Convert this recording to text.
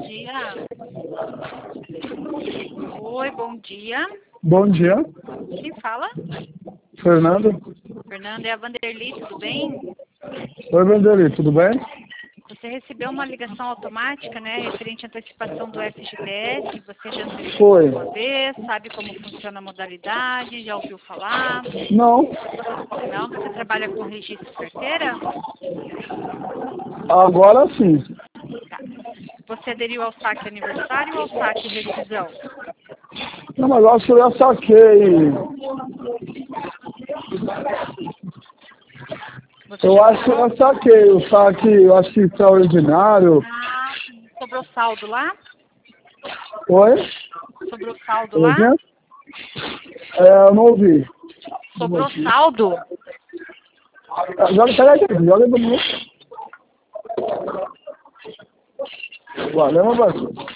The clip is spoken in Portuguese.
dia. Oi, bom dia. Bom dia, Quem fala? Fernando. Fernando, é a Vanderlei, tudo bem? Oi, Vanderlei, tudo bem? Você recebeu uma ligação automática, né, referente à antecipação do FGTS. Você já antecipou Foi. uma vez, sabe como funciona a modalidade, já ouviu falar? Não, Não? Você trabalha com registro de carteira? agora sim. Tá. Você aderiu ao saque aniversário ou ao saque rescisão? Não, mas eu acho que eu já saquei. Você Eu já acho que eu sacou? já saquei o saque, eu acho que extraordinário. Ah, sobrou saldo lá? Oi? Sobrou saldo Por lá? exemplo? Eu não ouvi. Sobrou saldo? Peraí, joga aí pra mim. Valeu, meu parceiro.